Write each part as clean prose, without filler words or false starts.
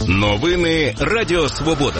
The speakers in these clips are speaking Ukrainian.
Новини Радіо Свобода.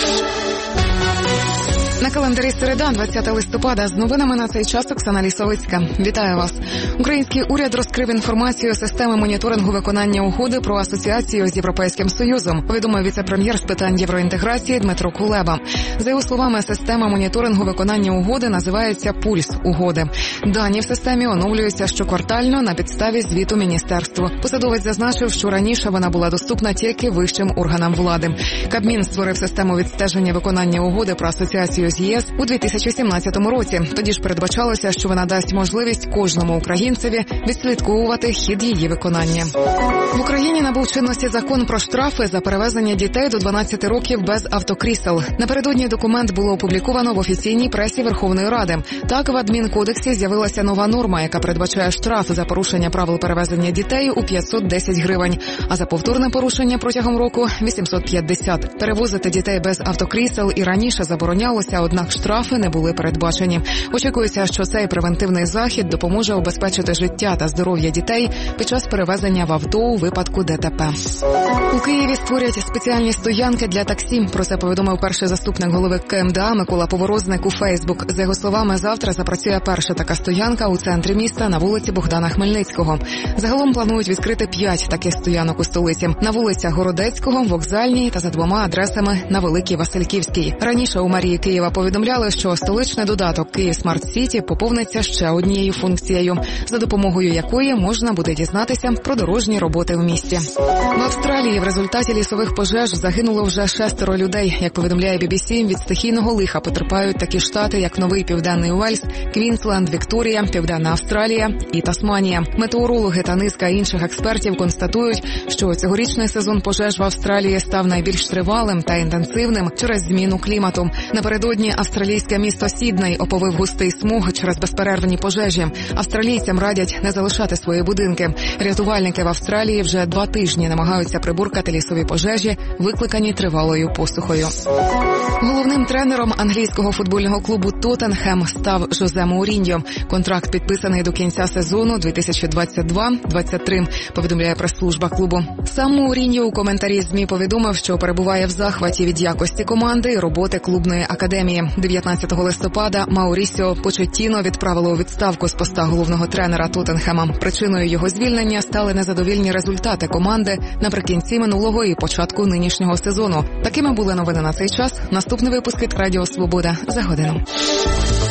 На календарі середа, 20 листопада. З новинами на цей час Оксана Лісовицька. Вітаю вас. Український уряд розкрив інформацію системи моніторингу виконання угоди про асоціацію з Європейським Союзом, повідомив віце-прем'єр з питань євроінтеграції Дмитро Кулеба. За його словами, система моніторингу виконання угоди називається «Пульс угоди». Дані в системі оновлюються щоквартально на підставі звіту міністерства. Посадовець зазначив, що раніше вона була доступна тільки вищим органам влади. Кабмін створив систему відстеження виконання угоди про асоціацію з ЄС у 2017 році. Тоді ж передбачалося, що вона дасть можливість кожному українцеві відслідковувати хід її виконання. В Україні набув чинності закон про штрафи за перевезення дітей до 12 років без автокрісел. Напередодні документ було опубліковано в офіційній пресі Верховної Ради. Так, в адмінкодексі з'явилася нова норма, яка передбачає штраф за порушення правил перевезення дітей у 510 гривень, а за повторне порушення протягом року – 850. Перевозити дітей без автокрісел і раніше заборонялося, однак штрафи не були передбачені. Очікується, що цей превентивний захід допоможе убезпечити життя та здоров'я дітей під час перевезення в авто у випадку ДТП. У Києві створять спеціальні стоянки для таксі. Про це повідомив перший заступник голови КМДА Микола Поворозник у Фейсбук. За його словами, завтра запрацює перша така стоянка у центрі міста на вулиці Богдана Хмельницького. Загалом планують відкрити 5 таких стоянок у столиці. На вулицях Городецького, Вокзальній та за 2 адресами на Великій Васильківській. Раніше у мерії Києва повідомляли, що столичний додаток «Київ Смарт Сіті» поповниться ще однією функцією, за допомогою якої можна буде дізнатися про дорожні роботи в місті. В Австралії в результаті лісових пожеж загинуло вже 6 людей. Як повідомляє BBC, від стихійного лиха потерпають такі штати, як Новий Південний Уельс, Квінсленд, Вікторія, Південна Австралія і Тасманія. Метеорологи та низка інших експертів констатують, що цьогорічний сезон пожеж в Австралії став найбільш тривалим та інтенсивним через зміну клімату. Напередодні австралійське місто Сідней оповив густий смог через безперервні пожежі. Австралійцям радять не залишати свої будинки. Рятувальники в Австралії вже 2 тижні намагаються приборкати лісові пожежі, викликані тривалою посухою. Головним тренером англійського футбольного клубу «Тоттенхем» став Жозе Мауріньо. Контракт підписаний до кінця сезону 2022-23, повідомляє прес-служба клубу. Сам Мауріньо у коментарі ЗМІ повідомив, що перебуває в захваті від якості команди і роботи клубної академії. 19 листопада Маурісіо Почеттіно відправило у відставку з поста головного тренера «Тоттенхема». Причиною його звільнення стали незадовільні результати команди наприкінці минулого і початку нинішнього сезону. Такими були новини на цей час. Наступний випуск від Радіо Свобода за годину.